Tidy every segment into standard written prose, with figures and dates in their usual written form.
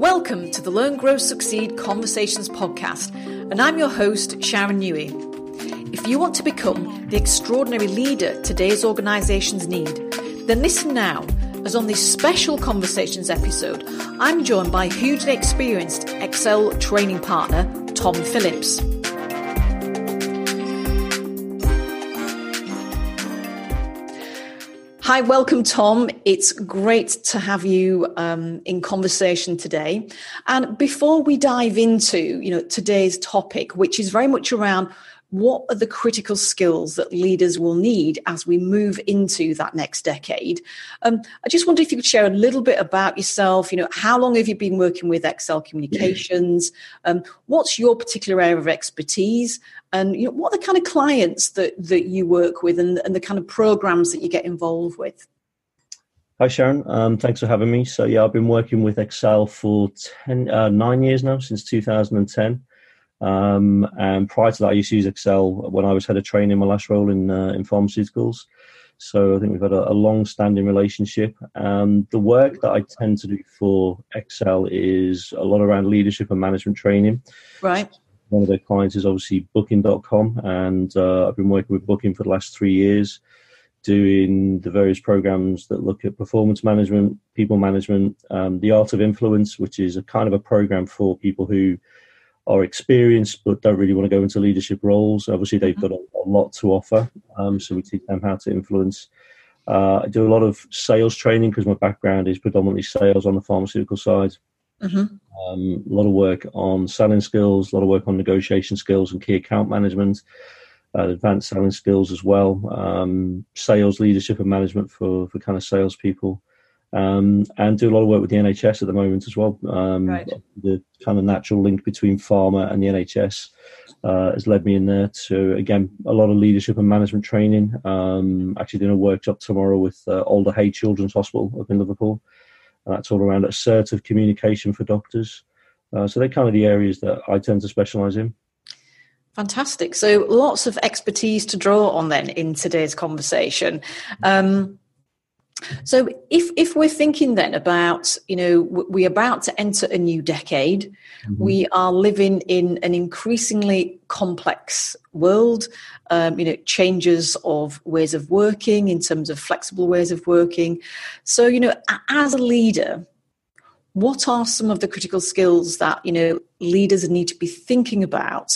Welcome to the Learn, Grow, Succeed Conversations podcast, and I'm your host, Sharon Newey. If you want to become the extraordinary leader today's organisations need, then listen now, as on this special Conversations episode, I'm joined by hugely experienced Excel training partner, Tom Phillips. Hi, welcome, Tom. It's great to have you in conversation today. And before we dive into, today's topic, which is very much around what are the critical skills that leaders will need as we move into that next decade, I just wonder if you could share a little bit about yourself. How long have you been working with Excel Communications? What's your particular area of expertise? And what are the kind of clients that you work with and the kind of programs that you get involved with? Hi, Sharon. Thanks for having me. So, I've been working with Excel for 9 years now, since 2010. And prior to that, I used to use Excel when I was head of training in my last role in pharmaceuticals. So I think we've had a long-standing relationship. The work that I tend to do for Excel is a lot around leadership and management training. Right. One of their clients is obviously Booking.com, and I've been working with Booking for the last 3 years, doing the various programs that look at performance management, people management, the art of influence, which is a kind of a program for people who are experienced but don't really want to go into leadership roles. Obviously, they've got a lot to offer, so we teach them how to influence. I do a lot of sales training because my background is predominantly sales on the pharmaceutical side. Mm-hmm. A lot of work on selling skills, a lot of work on negotiation skills and key account management, advanced selling skills as well, sales leadership and management for kind of salespeople. And do a lot of work with the NHS at the moment as well. Right. The kind of natural link between pharma and the NHS has led me in there to, again, a lot of leadership and management training. Actually doing a workshop tomorrow with Alder Hey Children's Hospital up in Liverpool. And that's all around assertive communication for doctors. So they're kind of the areas that I tend to specialise in. Fantastic. So lots of expertise to draw on then in today's conversation. So if we're thinking then about, we're about to enter a new decade, we are living in an increasingly complex world, changes of ways of working in terms of flexible ways of working. So, as a leader, what are some of the critical skills that, leaders need to be thinking about,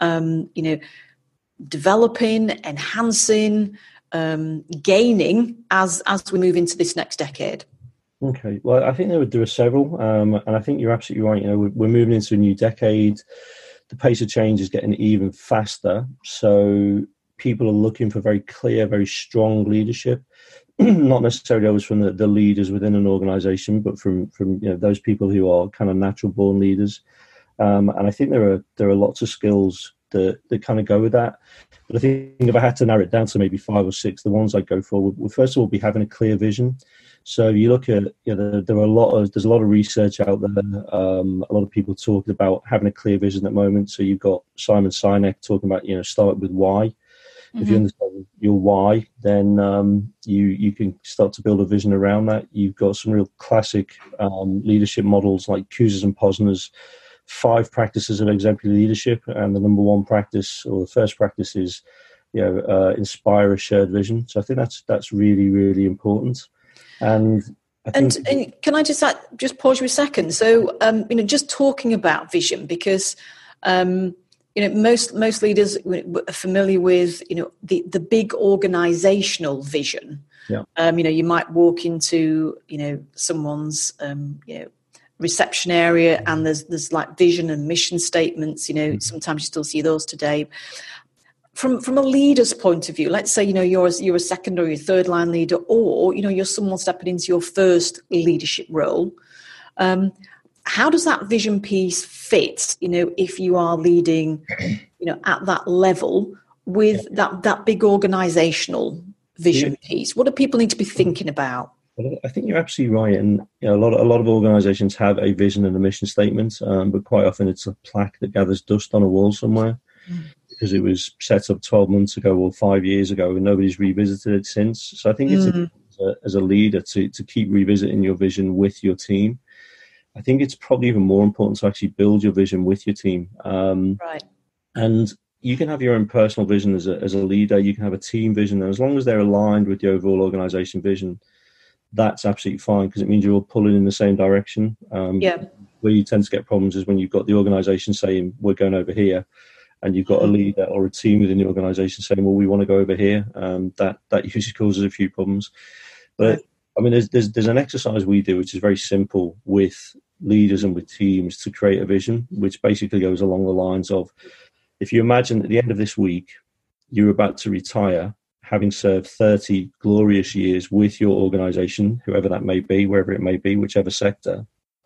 developing, enhancing, gaining as we move into this next decade? Okay, well, I think there are several, and I think you're absolutely right. We're moving into a new decade. The pace of change is getting even faster, so people are looking for very clear, very strong leadership. Not necessarily always from the leaders within an organisation, but from those people who are kind of natural born leaders. And I think there are lots of skills that kind of go with that. But I think if I had to narrow it down to maybe 5 or 6, the ones I'd go for would first of all be having a clear vision. So you look at, there's a lot of research out there, a lot of people talking about having a clear vision at the moment. So you've got Simon Sinek talking about, start with why. Mm-hmm. If you understand your why, then you can start to build a vision around that. You've got some real classic leadership models like Kouzes and Posner's 5 practices of exemplary leadership, and the number one practice, or the first practice, is inspire a shared vision. So I think that's really, really important. And can I just pause you a second? So just talking about vision, because most leaders are familiar with the big organizational vision. Yeah. You might walk into someone's reception area, and there's like vision and mission statements. Sometimes you still see those today. From a leader's point of view, let's say you're a second or your third line leader, or you're someone stepping into your first leadership role. How does that vision piece fit? If you are leading, at that level with that big organizational vision piece, what do people need to be thinking about? I think you're absolutely right, and a lot of organisations have a vision and a mission statement, but quite often it's a plaque that gathers dust on a wall somewhere because it was set up 12 months ago or 5 years ago, and nobody's revisited it since. So I think it's as a leader to keep revisiting your vision with your team. I think it's probably even more important to actually build your vision with your team. Right. And you can have your own personal vision as a leader. You can have a team vision. And as long as they're aligned with the overall organization vision, that's absolutely fine, because it means you're all pulling in the same direction. Where you tend to get problems is when you've got the organization saying, we're going over here, and you've got a leader or a team within the organization saying, well, we want to go over here. That usually causes a few problems. But I mean, there's an exercise we do, which is very simple with leaders and with teams, to create a vision, which basically goes along the lines of, if you imagine at the end of this week, you're about to retire, having served 30 glorious years with your organization, whoever that may be, wherever it may be, whichever sector.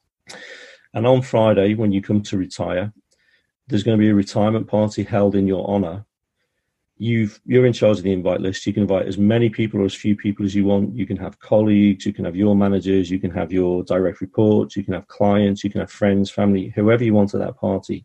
And on Friday, when you come to retire, there's going to be a retirement party held in your honor. You're in charge of the invite list. You can invite as many people or as few people as you want. You can have colleagues, you can have your managers, you can have your direct reports, you can have clients, you can have friends, family, whoever you want at that party.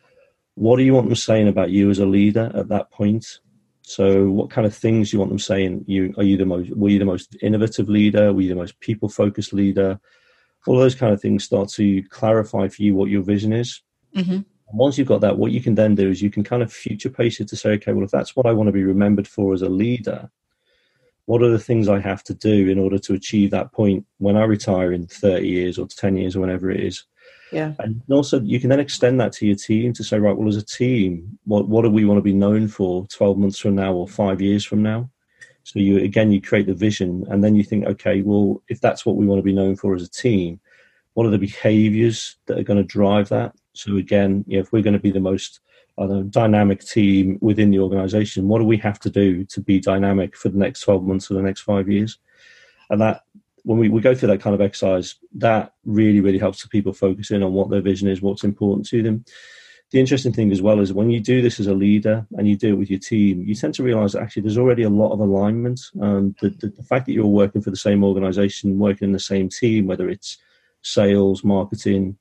What do you want them saying about you as a leader at that point? So what kind of things do you want them saying? Were you the most innovative leader? Were you the most people-focused leader? All those kind of things start to clarify for you what your vision is. And once you've got that, what you can then do is you can kind of future pace it to say, okay, well, if that's what I want to be remembered for as a leader, what are the things I have to do in order to achieve that point when I retire in 30 years or 10 years or whenever it is? Yeah. And also you can then extend that to your team to say, right, well, as a team, what do we want to be known for 12 months from now or 5 years from now? So you create the vision, and then you think, okay, well, if that's what we want to be known for as a team, what are the behaviors that are going to drive that? So again, if we're going to be the most dynamic team within the organization, what do we have to do to be dynamic for the next 12 months or the next 5 years? And that, when we go through that kind of exercise, that really, really helps the people focus in on what their vision is, what's important to them. The interesting thing as well is when you do this as a leader and you do it with your team, you tend to realize that actually there's already a lot of alignment. The fact that you're working for the same organization, working in the same team, whether it's sales, marketing,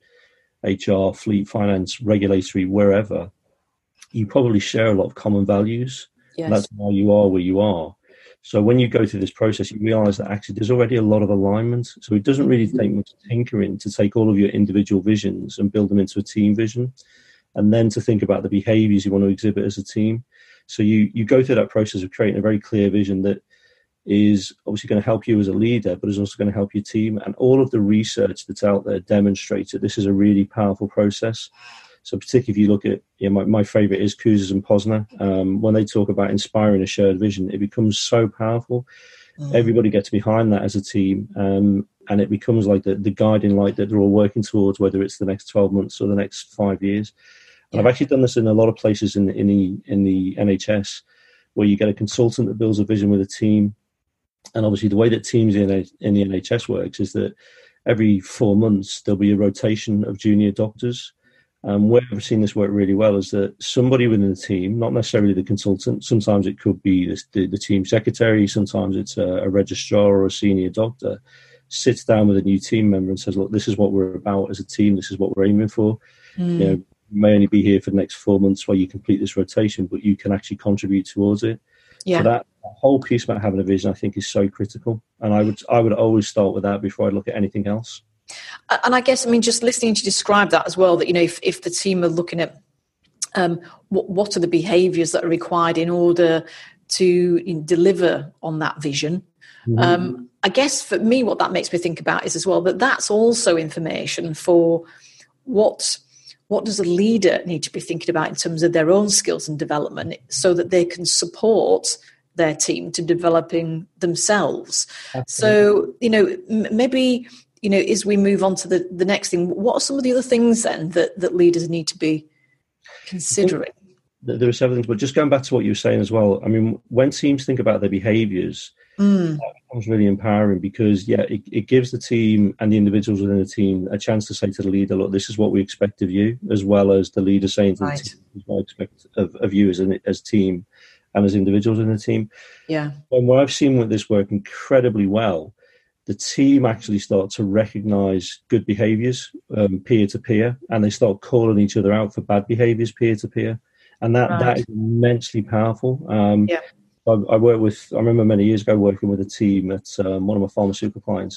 HR, fleet, finance, regulatory, wherever, you probably share a lot of common values. Yes. And that's why you are where you are. So when you go through this process, you realize that actually there's already a lot of alignment. So it doesn't really take much tinkering to take all of your individual visions and build them into a team vision, and then to think about the behaviors you want to exhibit as a team. So you go through that process of creating a very clear vision that is obviously going to help you as a leader, but is also going to help your team. And all of the research that's out there demonstrates that this is a really powerful process. So particularly if you look at, my favorite is Kouzes and Posner. When they talk about inspiring a shared vision, it becomes so powerful. Everybody gets behind that as a team. And it becomes like the guiding light that they're all working towards, whether it's the next 12 months or the next 5 years. And I've actually done this in a lot of places in the NHS, where you get a consultant that builds a vision with a team. And obviously the way that teams in the NHS works is that every 4 months there'll be a rotation of junior doctors. Where I've seen this work really well is that somebody within the team, not necessarily the consultant, sometimes it could be the team secretary, sometimes it's a registrar or a senior doctor, sits down with a new team member and says, look, this is what we're about as a team, this is what we're aiming for. You may only be here for the next 4 months while you complete this rotation, but you can actually contribute towards it. So that whole piece about having a vision, I think, is so critical. And I would always start with that before I look at anything else. And I guess, just listening to you describe that as well, that, if the team are looking at what are the behaviours that are required in order to deliver on that vision, I guess for me, what that makes me think about is as well that that's also information for what does a leader need to be thinking about in terms of their own skills and development, so that they can support their team to developing themselves. Absolutely. So, maybe, as we move on to the next thing, what are some of the other things then that leaders need to be considering? There are several things, but just going back to what you were saying as well, when teams think about their behaviours, that becomes really empowering, because it gives the team and the individuals within the team a chance to say to the leader, look, this is what we expect of you, as well as the leader saying to the team, this is what I expect of you as team and as individuals in the team. Yeah. And what I've seen with this work incredibly well, the team actually start to recognise good behaviours peer to peer, and they start calling each other out for bad behaviours peer to peer, and that is immensely powerful. I remember many years ago working with a team at one of my pharmaceutical clients,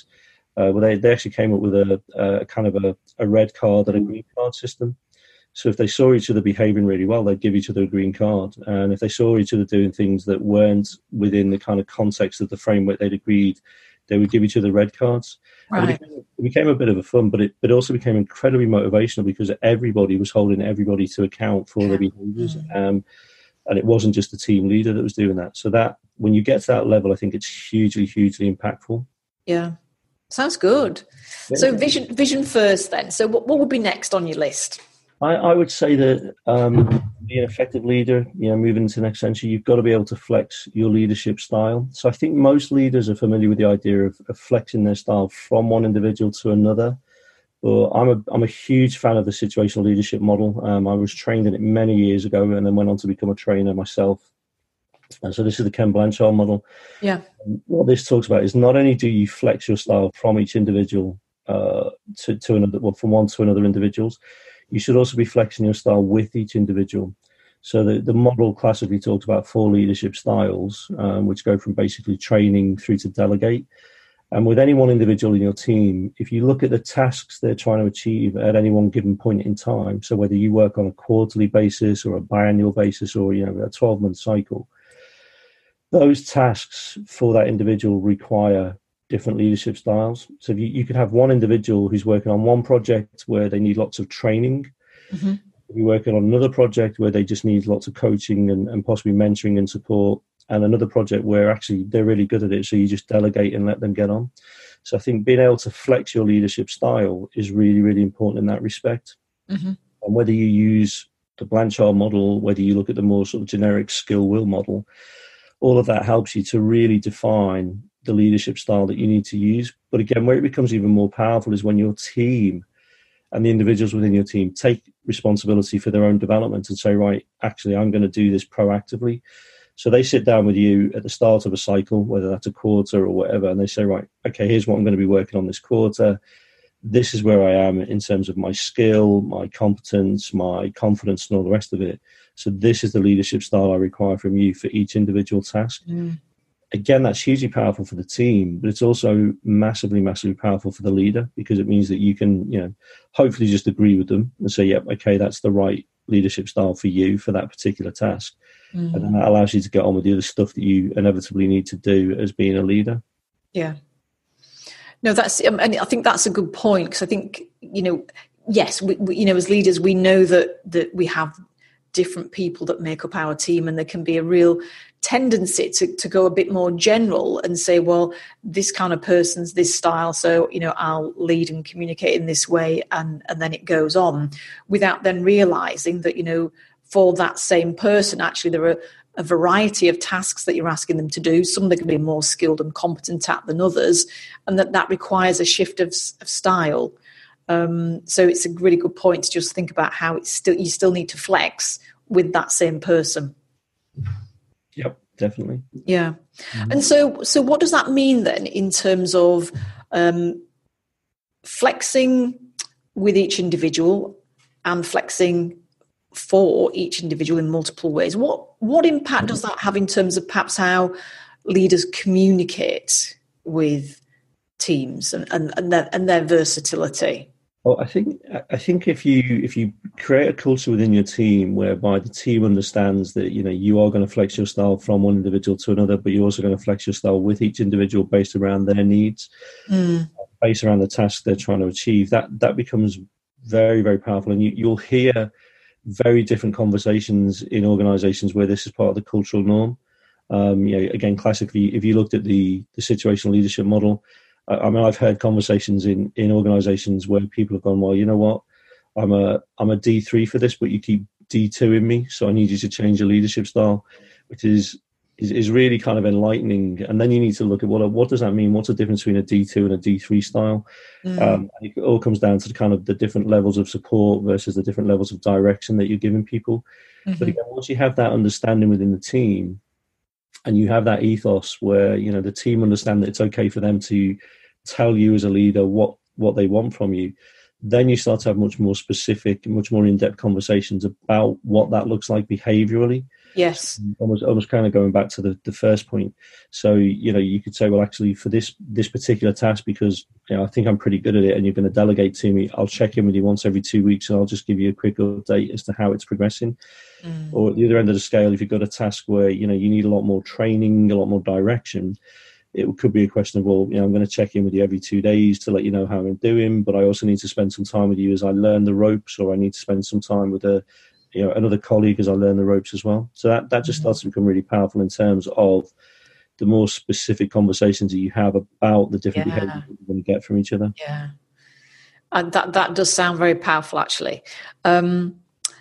They actually came up with a kind of a red card and a green card system. So if they saw each other behaving really well, they'd give each other a green card. And if they saw each other doing things that weren't within the kind of context of the framework they'd agreed, they would give each other red cards. Right. It became a bit of a fun, but it also became incredibly motivational because everybody was holding everybody to account for their behaviours. And it wasn't just the team leader that was doing that. So that when you get to that level, I think it's hugely, hugely impactful. Yeah. Sounds good. Yeah. So vision first then. So what would be next on your list? I would say that being an effective leader, moving into the next century, you've got to be able to flex your leadership style. So I think most leaders are familiar with the idea of flexing their style from one individual to another. But I'm a huge fan of the situational leadership model. I was trained in it many years ago and then went on to become a trainer myself. And so this is the Ken Blanchard model. Yeah. And what this talks about is not only do you flex your style from each individual to another, well, from one to another individuals, you should also be flexing your style with each individual. So the model classically talks about 4 leadership styles, which go from basically training through to delegate. And with any one individual in your team, if you look at the tasks they're trying to achieve at any one given point in time, so whether you work on a quarterly basis or a biannual basis or a 12-month cycle, those tasks for that individual require different leadership styles. So if you could have one individual who's working on one project where they need lots of training, you're working on another project where they just need lots of coaching and possibly mentoring and support, and another project where actually they're really good at it, so you just delegate and let them get on. So I think being able to flex your leadership style is really, really important in that respect. And whether you use the Blanchard model, whether you look at the more sort of generic skill will model, all of that helps you to really define the leadership style that you need to use. But again, where it becomes even more powerful is when your team and the individuals within your team take responsibility for their own development and say, right, actually, I'm going to do this proactively. So they sit down with you at the start of a cycle, whether that's a quarter or whatever, and they say, right, okay, here's what I'm going to be working on this quarter. This is where I am in terms of my skill, my competence, my confidence, and all the rest of it. So this is the leadership style I require from you for each individual task. Again, that's hugely powerful for the team, but it's also massively, massively powerful for the leader because it means that you can, hopefully just agree with them and say, yep, okay, that's the right leadership style for you for that particular task. And then that allows you to get on with the other stuff that you inevitably need to do as being a leader. Yeah. No, and I think that's a good point because I think, yes, we as leaders, we know that we have different people that make up our team, and there can be a real tendency to go a bit more general and say, well, this kind of person's this style, so I'll lead and communicate in this way, and then it goes on, without then realizing that for that same person, actually there are a variety of tasks that you're asking them to do. Some they can be more skilled and competent at than others, and that requires a shift of style. So it's a really good point to just think about how you still need to flex with that same person. Yep, definitely. Yeah. And so what does that mean then in terms of flexing with each individual and flexing for each individual in multiple ways? What impact does that have in terms of perhaps how leaders communicate with teams and their versatility? Well, I think if you create a culture within your team whereby the team understands that you are going to flex your style from one individual to another, but you're also going to flex your style with each individual based around their needs, based around the task they're trying to achieve, that becomes very, very powerful. And you'll hear very different conversations in organizations where this is part of the cultural norm. Again, classically, if you looked at the situational leadership model, I've heard conversations in organizations where people have gone, well, you know what, I'm a D3 for this, but you keep D2 in me, so I need you to change your leadership style, which is really kind of enlightening. And then you need to look at what does that mean? What's the difference between a D2 and a D3 style? It all comes down to kind of the different levels of support versus the different levels of direction that you're giving people. But again, once you have that understanding within the team, and you have that ethos where the team understand that it's okay for them to tell you as a leader what they want from you, then you start to have much more specific, much more in-depth conversations about what that looks like behaviorally. Yes. Almost kind of going back to the first point. So, you could say, well, actually, for this particular task, because I think I'm pretty good at it and you're going to delegate to me, I'll check in with you once every 2 weeks and I'll just give you a quick update as to how it's progressing. Or at the other end of the scale, if you've got a task where, you need a lot more training, a lot more direction, it could be a question of, well, I'm going to check in with you every 2 days to let you know how I'm doing, but I also need to spend some time with you as I learn the ropes, or I need to spend some time with another colleague as I learn the ropes as well. So that just starts to become really powerful in terms of the more specific conversations that you have about the different behaviors that you're going to get from each other. Yeah. And that does sound very powerful, actually. And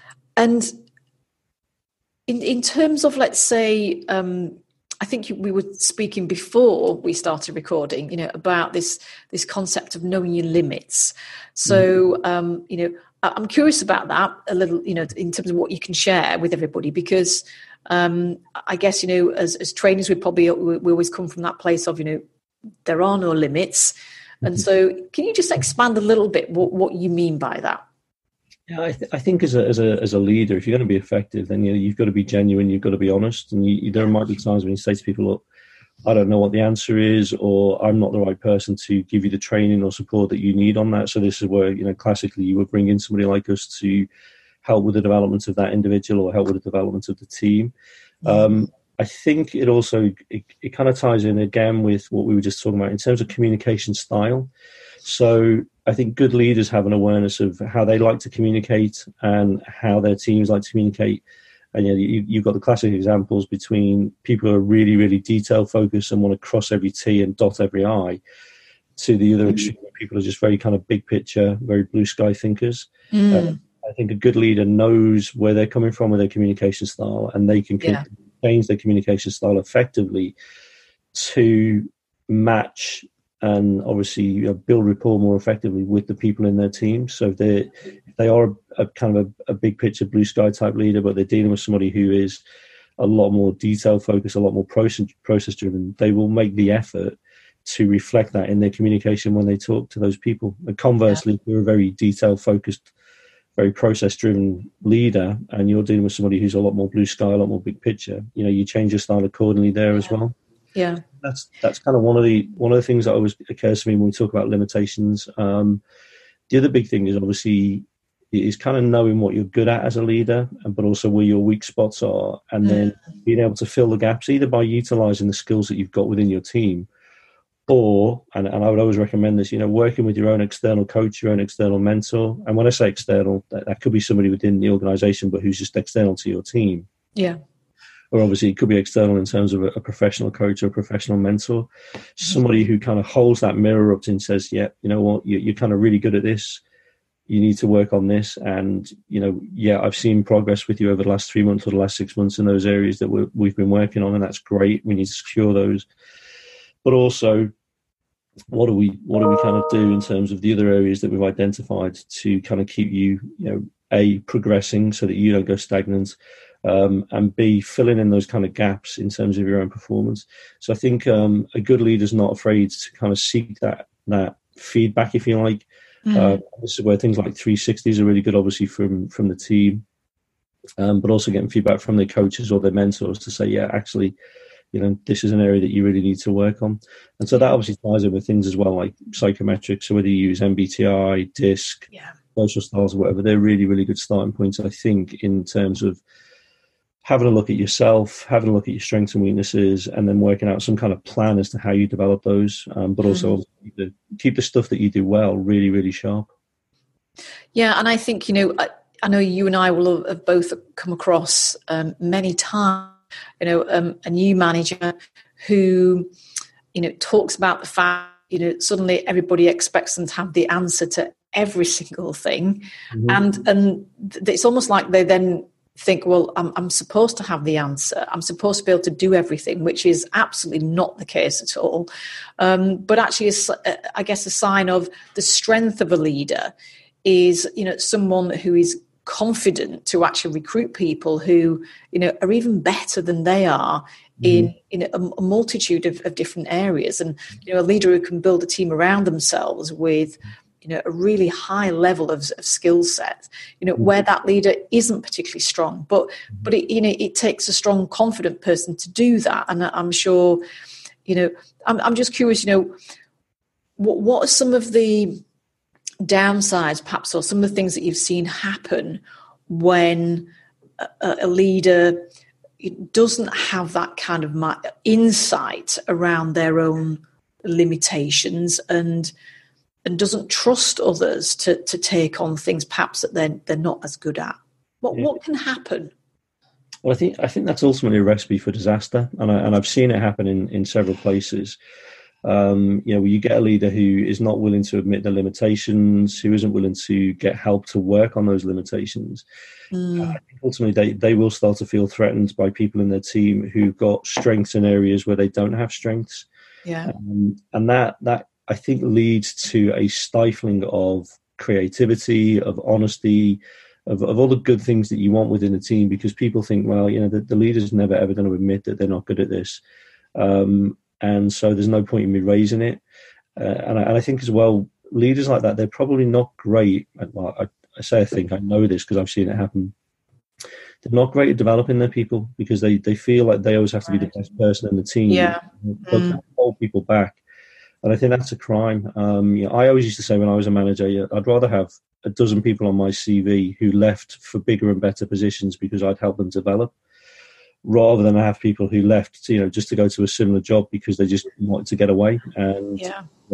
in terms of, let's say, I think we were speaking before we started recording, about this concept of knowing your limits. So, I'm curious about that a little, in terms of what you can share with everybody, because I guess, as trainers, we always come from that place of, there are no limits. And so can you just expand a little bit what you mean by that? Yeah, I think as a leader, if you're going to be effective, then you've got to be genuine, you've got to be honest, and there might be times when you say to people, look, I don't know what the answer is, or I'm not the right person to give you the training or support that you need on that. So this is where, classically you would bring in somebody like us to help with the development of that individual or help with the development of the team. I think it also, it kind of ties in again with what we were just talking about in terms of communication style. So I think good leaders have an awareness of how they like to communicate and how their teams like to communicate. And you've got the classic examples between people who are really, really detail focused and want to cross every T and dot every I, to the other extreme where people are just very kind of big picture, very blue sky thinkers. I think a good leader knows where they're coming from with their communication style, and they can change their communication style effectively to match and obviously build rapport more effectively with the people in their team. So if they are a kind of a big picture blue sky type leader, but they're dealing with somebody who is a lot more detail focused, a lot more process driven, they will make the effort to reflect that in their communication when they talk to those people. And conversely, if you're a very detail focused, very process driven leader and you're dealing with somebody who's a lot more blue sky, a lot more big picture, you change your style accordingly there as well. Yeah. That's kind of one of the things that always occurs to me when we talk about limitations. The other big thing is obviously is kind of knowing what you're good at as a leader, but also where your weak spots are, and then being able to fill the gaps either by utilizing the skills that you've got within your team, or, and I would always recommend this, working with your own external coach, your own external mentor. And when I say external, that could be somebody within the organization, but who's just external to your team. Yeah. Or obviously it could be external in terms of a professional coach or a professional mentor, somebody who kind of holds that mirror up and says, yeah, you know what, you're kind of really good at this. You need to work on this. And, I've seen progress with you over the last 3 months or the last 6 months in those areas that we've been working on. And that's great. We need to secure those. But also, what do we kind of do in terms of the other areas that we've identified to kind of keep you, A, progressing so that you don't go stagnant, and B, filling in those kind of gaps in terms of your own performance. So I think a good leader is not afraid to kind of seek that feedback, if you like. This is where things like 360s are really good, obviously, from the team, but also getting feedback from their coaches or their mentors to say, yeah, actually, this is an area that you really need to work on. And so that obviously ties in with things as well, like psychometrics. So whether you use MBTI, DISC, social styles or whatever, they're really, really good starting points, I think, in terms of having a look at yourself, having a look at your strengths and weaknesses, and then working out some kind of plan as to how you develop those, but also keep the stuff that you do well really, really sharp. Yeah, and I think, I know you and I will have both come across many times, a new manager who, talks about the fact, suddenly everybody expects them to have the answer to every single thing. And it's almost like they then think, well, I'm supposed to have the answer. I'm supposed to be able to do everything, which is absolutely not the case at all. But actually, I guess a sign of the strength of a leader is, someone who is confident to actually recruit people who, are even better than they are in a multitude of different areas. And, a leader who can build a team around themselves with a really high level of skill set, where that leader isn't particularly strong, but it takes a strong, confident person to do that. And I'm sure, I'm just curious, what are some of the downsides, perhaps, or some of the things that you've seen happen when a leader doesn't have that kind of insight around their own limitations and doesn't trust others to take on things perhaps that they're not as good at? What can happen? Well, I think that's ultimately a recipe for disaster, and I've seen it happen in several places. You get a leader who is not willing to admit their limitations, who isn't willing to get help to work on those limitations. I think ultimately they will start to feel threatened by people in their team who've got strengths in areas where they don't have strengths. Yeah. And that I think leads to a stifling of creativity, of honesty, of all the good things that you want within a team, because people think, well, the leader's never ever going to admit that they're not good at this. And so there's no point in me raising it. And I think as well, leaders like that, they're probably not great. Well, I say I think, I know this because I've seen it happen. They're not great at developing their people because they feel like they always have to be the best person in the team. Yeah. But that hold people back. And I think that's a crime. I always used to say when I was a manager, I'd rather have a dozen people on my CV who left for bigger and better positions because I'd help them develop, rather than have people who left, just to go to a similar job because they just wanted to get away. And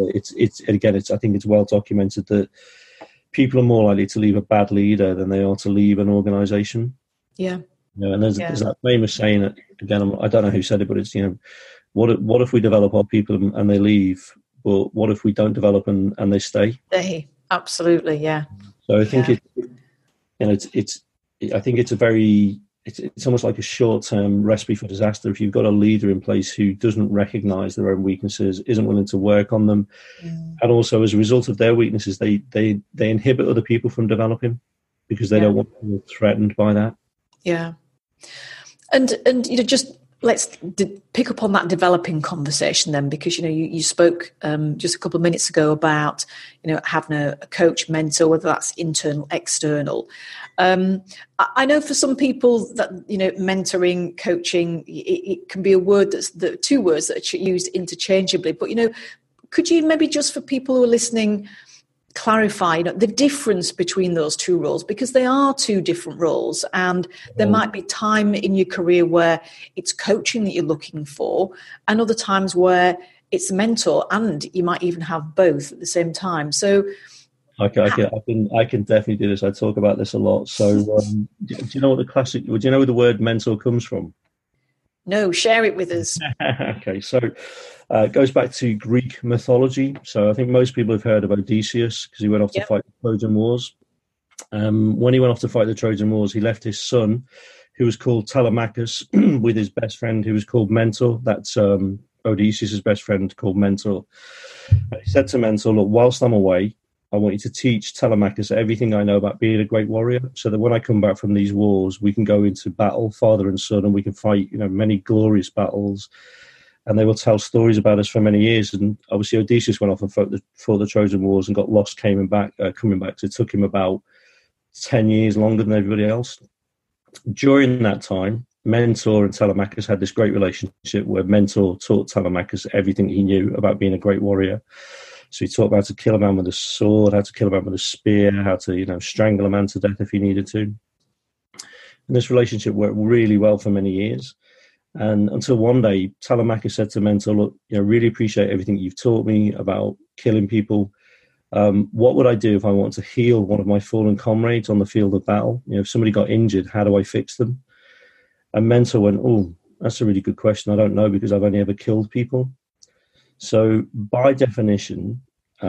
I think it's well documented that people are more likely to leave a bad leader than they are to leave an organization. Yeah. And there's that famous saying that, again, I don't know who said it, but it's, what if we develop our people and they leave, but what if we don't develop and they stay? Absolutely, yeah. So I think it's almost like a short-term recipe for disaster if you've got a leader in place who doesn't recognize their own weaknesses, isn't willing to work on them, and also as a result of their weaknesses, they inhibit other people from developing because they don't want to be threatened by that. Yeah, and just let's pick up on that developing conversation then, because you spoke just a couple of minutes ago about having a coach, mentor, whether that's internal, external. I know for some people that mentoring, coaching, it can be a word that's the two words that are used interchangeably. But could you maybe just for people who are listening clarify the difference between those two roles, because they are two different roles, and there might be time in your career where it's coaching that you're looking for, and other times where it's a mentor, and you might even have both at the same time. So I can definitely do this. I talk about this a lot. So do you know what do you know where the word mentor comes from? No, share it with us. Okay, so it goes back to Greek mythology. So I think most people have heard of Odysseus because he went off to fight the Trojan Wars. When he went off to fight the Trojan Wars, he left his son, who was called Telemachus, with his best friend, who was called Mentor. That's Odysseus' best friend called Mentor. And he said to Mentor, look, whilst I'm away, I want you to teach Telemachus everything I know about being a great warrior, so that when I come back from these wars, we can go into battle, father and son, and we can fight, many glorious battles. And they will tell stories about us for many years. And obviously, Odysseus went off and fought the Trojan Wars and got lost, coming back. So it took him about 10 years longer than everybody else. During that time, Mentor and Telemachus had this great relationship where Mentor taught Telemachus everything he knew about being a great warrior. So he taught him how to kill a man with a sword, how to kill a man with a spear, how to, strangle a man to death if he needed to. And this relationship worked really well for many years. And until one day, Telemachus said to Mentor, look, really appreciate everything you've taught me about killing people. What would I do if I want to heal one of my fallen comrades on the field of battle? If somebody got injured, how do I fix them? And Mentor went, oh, that's a really good question. I don't know, because I've only ever killed people. So by definition,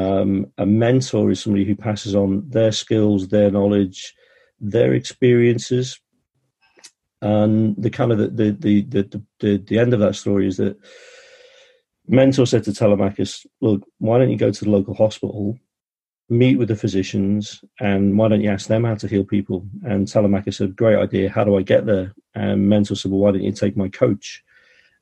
a mentor is somebody who passes on their skills, their knowledge, their experiences. And the kind of the end of that story is that Mentor said to Telemachus, look, why don't you go to the local hospital, meet with the physicians, and why don't you ask them how to heal people? And Telemachus said, great idea. How do I get there? And Mentor said, well, why don't you take my coach?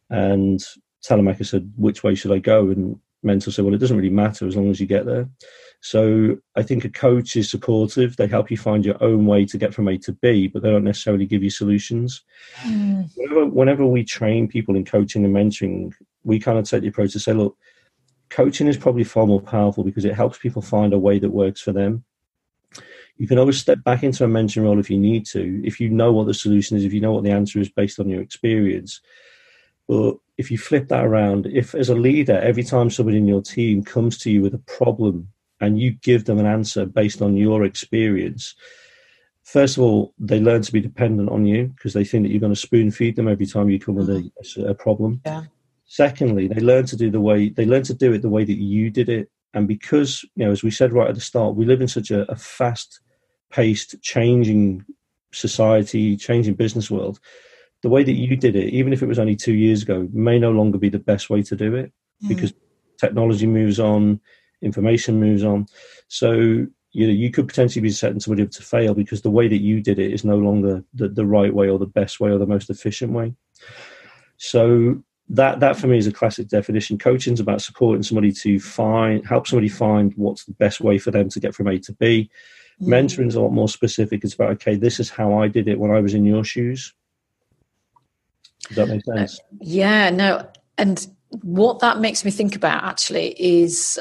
And Telemachus said, which way should I go? And Mentor said, well, it doesn't really matter as long as you get there. So I think a coach is supportive. They help you find your own way to get from A to B, but they don't necessarily give you solutions. Whenever we train people in coaching and mentoring, we kind of take the approach to say, look, coaching is probably far more powerful because it helps people find a way that works for them. You can always step back into a mentoring role if you need to, if you know what the solution is, if you know what the answer is based on your experience. But if you flip that around, if as a leader, every time somebody in your team comes to you with a problem and you give them an answer based on your experience, first of all, they learn to be dependent on you because they think that you're going to spoon feed them every time you come with a problem. Yeah. Secondly, they learn to do it the way that you did it. And because, as we said right at the start, we live in such a fast-paced, changing society, changing business world, the way that you did it, even if it was only 2 years ago, may no longer be the best way to do it because technology moves on, information moves on. So, you could potentially be setting somebody up to fail because the way that you did it is no longer the right way or the best way or the most efficient way. So that for me is a classic definition. Coaching is about supporting somebody to help somebody find what's the best way for them to get from A to B. Mentoring is a lot more specific. It's about, okay, this is how I did it when I was in your shoes. Does that make sense? Yeah, no. And what that makes me think about actually is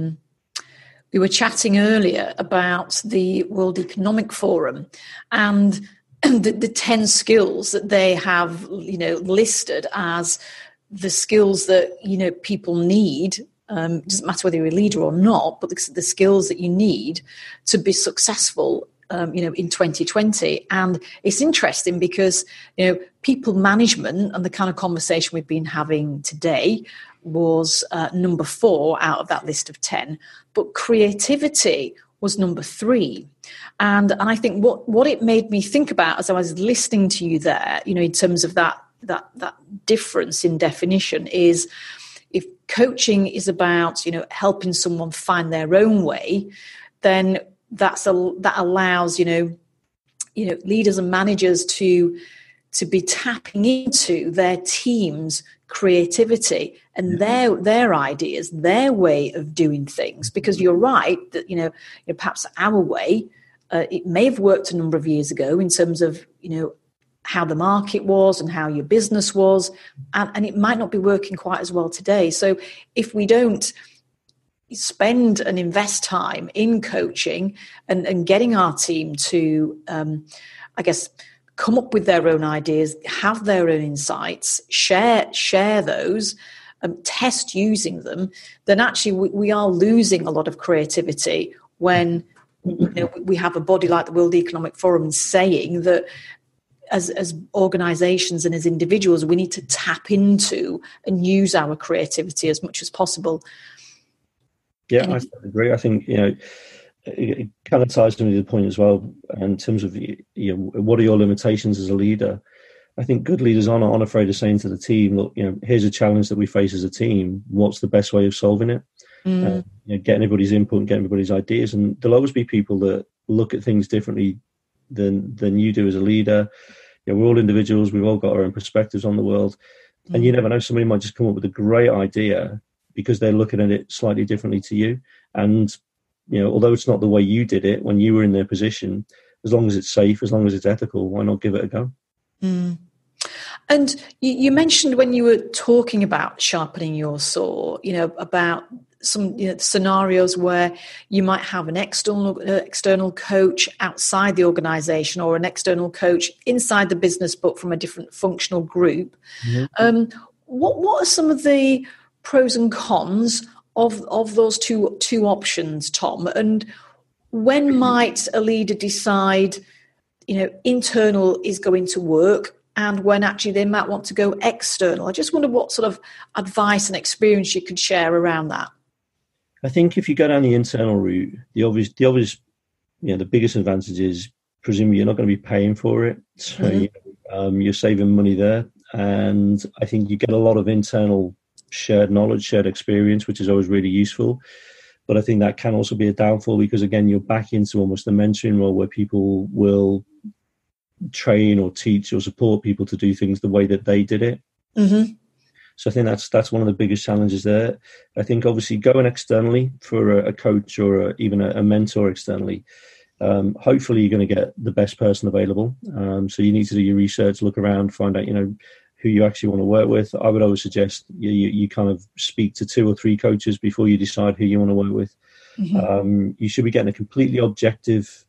we were chatting earlier about the World Economic Forum and the 10 skills that they have, listed as the skills that, people need. It doesn't matter whether you're a leader or not, but the skills that you need to be successful, in 2020. And it's interesting because, people management and the kind of conversation we've been having today was number 4 out of that list of 10. But creativity was number 3. And I think what it made me think about as I was listening to you there, in terms of that difference in definition is if coaching is about, helping someone find their own way, then that allows, leaders and managers to be tapping into their team's creativity and their ideas, their way of doing things. Because you're right that, perhaps our way, it may have worked a number of years ago in terms of, how the market was and how your business was, and it might not be working quite as well today. So if we don't spend and invest time in coaching and getting our team to, come up with their own ideas, have their own insights, share those, test using them, then actually we are losing a lot of creativity when we have a body like the World Economic Forum saying that as organizations and as individuals, we need to tap into and use our creativity as much as possible. Yeah, I agree. I think, it kind of ties to me to the point as well in terms of, what are your limitations as a leader? I think good leaders are not unafraid of saying to the team, look, here's a challenge that we face as a team. What's the best way of solving it? Get everybody's input and get everybody's ideas. And there'll always be people that look at things differently than you do as a leader. We're all individuals. We've all got our own perspectives on the world. And you never know, somebody might just come up with a great idea because they're looking at it slightly differently to you. And, although it's not the way you did it when you were in their position, as long as it's safe, as long as it's ethical, why not give it a go? And you mentioned when you were talking about sharpening your saw, about some scenarios where you might have an external coach outside the organization or an external coach inside the business but from a different functional group. What are some of the pros and cons of those two options, Tom? And when might a leader decide, internal is going to work, and when actually they might want to go external? I just wonder what sort of advice and experience you could share around that. I think if you go down the internal route, the obvious, the biggest advantage is presumably you're not going to be paying for it, so you're saving money there. And I think you get a lot of internal shared knowledge, shared experience, which is always really useful. But I think that can also be a downfall because, again, you're back into almost the mentoring role where people will train or teach or support people to do things the way that they did it. So I think that's one of the biggest challenges there. I think obviously going externally for a coach or even a mentor externally, hopefully you're going to get the best person available. So you need to do your research, look around, find out, who you actually want to work with. I would always suggest you kind of speak to 2 or 3 coaches before you decide who you want to work with. Mm-hmm. You should be getting a completely objective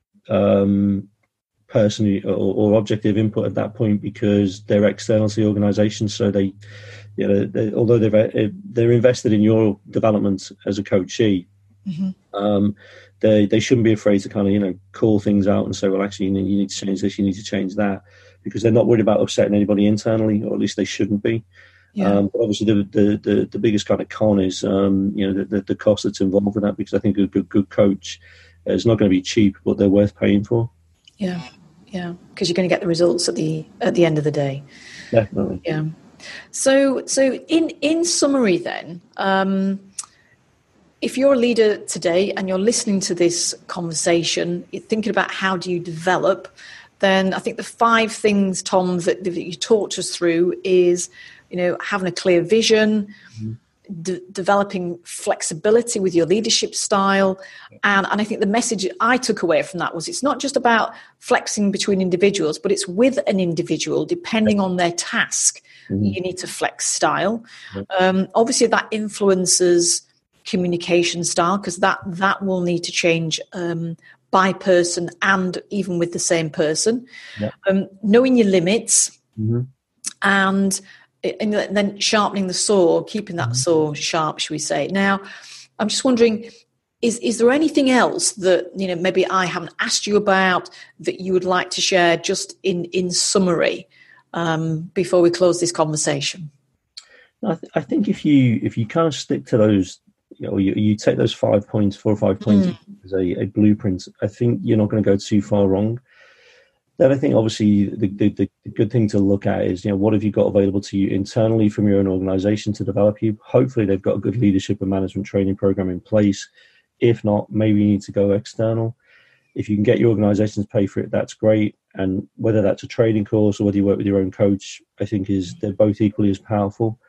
person or objective input at that point, because they're external to the organisation. So they although they're invested in your development as a coachee, mm-hmm. They shouldn't be afraid to kind of call things out and say, well, actually, you need to change this, you need to change that, because they're not worried about upsetting anybody internally, or at least they shouldn't be. Yeah. But obviously, the biggest kind of con is the cost that's involved with that, because I think a good coach is not going to be cheap, but they're worth paying for. Yeah, because you're going to get the results at the end of the day. Definitely. Yeah. So in summary, then, if you're a leader today and you're listening to this conversation, you're thinking about how do you develop, then I think the 5 things, Tom, that you talked us through is, having a clear vision, mm-hmm. Developing flexibility with your leadership style. And I think the message I took away from that was, it's not just about flexing between individuals, but it's with an individual, depending on their task. Mm-hmm. You need to flex style. Mm-hmm. Obviously, that influences communication style, because that will need to change by person and even with the same person. Yeah. Knowing your limits, mm-hmm. and then sharpening the saw, keeping that saw sharp, should we say. Now, I'm just wondering, is there anything else that maybe I haven't asked you about that you would like to share, just in summary, before we close this conversation? I think if you kind of stick to those, you take those 4 or 5 points as a blueprint, I think you're not going to go too far wrong. Then I think obviously the good thing to look at is, what have you got available to you internally from your own organisation to develop you? Hopefully they've got a good leadership and management training program in place. If not, maybe you need to go external. If you can get your organisation to pay for it, that's great. And whether that's a training course or whether you work with your own coach, I think they're both equally as powerful.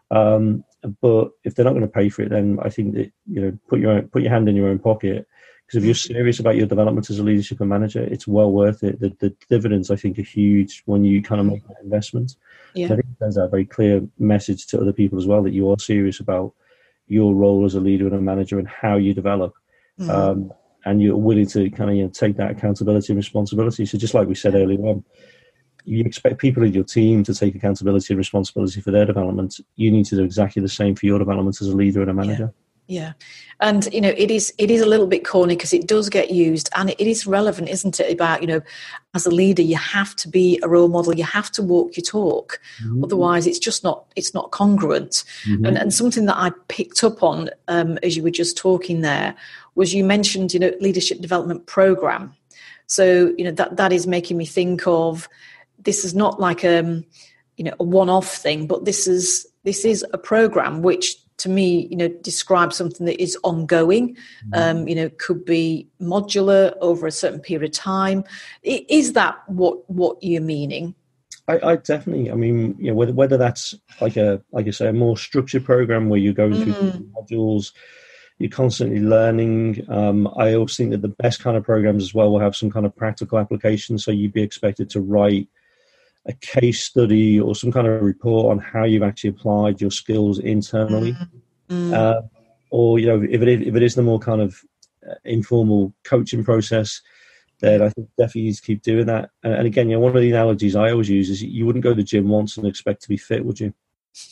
But if they're not going to pay for it, then I think that, put your hand in your own pocket. Because if you're serious about your development as a leadership and manager, it's well worth it. The dividends, I think, are huge when you kind of make that investment. Yeah. So I think it sends out a very clear message to other people as well, that you are serious about your role as a leader and a manager and how you develop. Mm-hmm. And you're willing to kind of take that accountability and responsibility. So just like we said earlier on, you expect people in your team to take accountability and responsibility for their development. You need to do exactly the same for your development as a leader and a manager. Yeah. And, it is a little bit corny, because it does get used, and it is relevant, isn't it? About, as a leader, you have to be a role model. You have to walk your talk. Mm-hmm. Otherwise, it's not congruent. Mm-hmm. And something that I picked up on, as you were just talking there, was you mentioned, leadership development program. So, that is making me think of, this is not like a one-off thing, but this is a program which, to me, describes something that is ongoing. Could be modular over a certain period of time. Is that what you're meaning? I definitely. I mean, whether that's like a more structured program where you're going through modules, you're constantly learning. I always think that the best kind of programs as well will have some kind of practical application. So you'd be expected to write a case study or some kind of report on how you've actually applied your skills internally. Or, if it is the more kind of informal coaching process, then I think definitely you need to keep doing that. And again, one of the analogies I always use is, you wouldn't go to the gym once and expect to be fit, would you?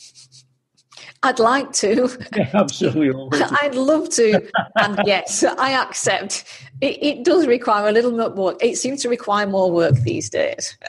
I'd like to. Yeah, absolutely. I'd love to. And yes, I accept. It does require a little bit more. It seems to require more work these days.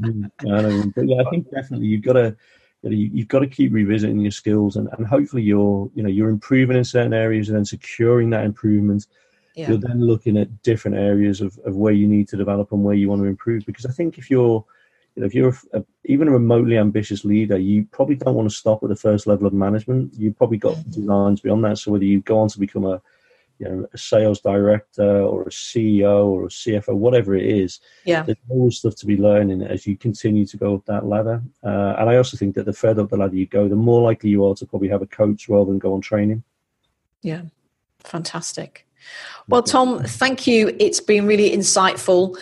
But yeah, I think definitely you've got to keep revisiting your skills, and hopefully you're improving in certain areas, and then securing that improvement. Yeah. You're then looking at different areas of where you need to develop and where you want to improve. Because I think if you're even a remotely ambitious leader, you probably don't want to stop at the first level of management. You've probably got designs beyond that. So whether you go on to become a a sales director or a CEO or a CFO, whatever it is. Yeah. There's always stuff to be learning as you continue to go up that ladder. And I also think that the further up the ladder you go, the more likely you are to probably have a coach rather than go on training. Yeah. Fantastic. Well, Tom, thank you. It's been really insightful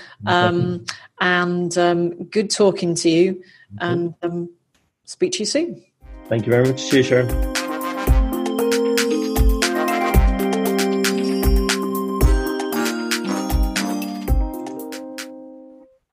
and good talking to you, and speak to you soon. Thank you very much. Cheers, Sharon.